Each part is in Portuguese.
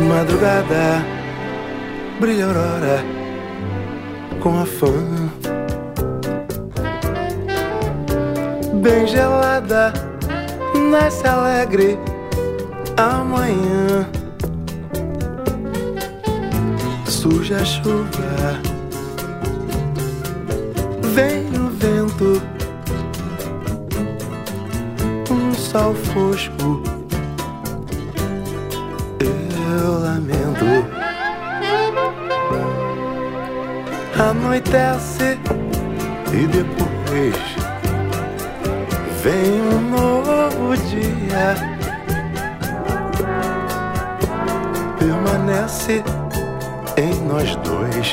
madrugada brilha a aurora com afã, bem gelada nasce alegre amanhã. Surge a chuva, vem o vento, um sol fosco, eu lamento. Anoitece e depois vem um novo dia, permanece em nós dois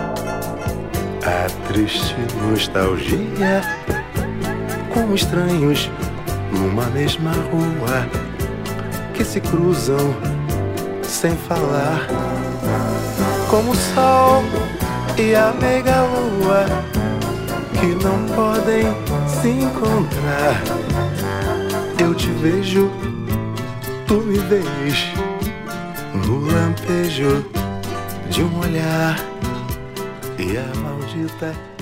a triste nostalgia, como estranhos numa mesma rua que se cruzam sem falar, como o sol e a meiga lua que não podem se encontrar. Eu te vejo, tu me vês, no lampejo de um olhar, e a maldita